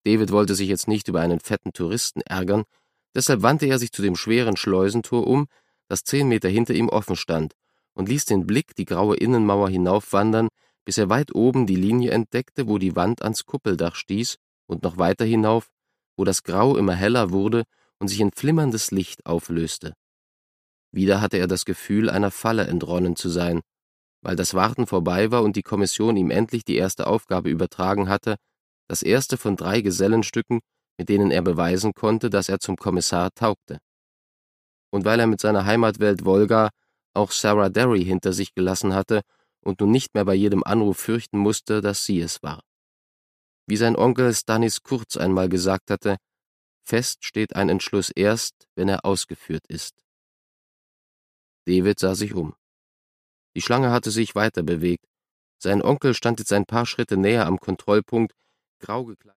David wollte sich jetzt nicht über einen fetten Touristen ärgern, deshalb wandte er sich zu dem schweren Schleusentor um, das 10 Meter hinter ihm offen stand, und ließ den Blick die graue Innenmauer hinaufwandern, bis er weit oben die Linie entdeckte, wo die Wand ans Kuppeldach stieß, und noch weiter hinauf, wo das Grau immer heller wurde und sich in flimmerndes Licht auflöste. Wieder hatte er das Gefühl, einer Falle entronnen zu sein. Weil das Warten vorbei war und die Kommission ihm endlich die erste Aufgabe übertragen hatte, das erste von 3 Gesellenstücken, mit denen er beweisen konnte, dass er zum Kommissar taugte. Und weil er mit seiner Heimatwelt Wolga auch Sarah Derry hinter sich gelassen hatte und nun nicht mehr bei jedem Anruf fürchten musste, dass sie es war. Wie sein Onkel Stanis Kurz einmal gesagt hatte, fest steht ein Entschluss erst, wenn er ausgeführt ist. David sah sich um. Die Schlange hatte sich weiter bewegt. Sein Onkel stand jetzt ein paar Schritte näher am Kontrollpunkt, grau gekleidet.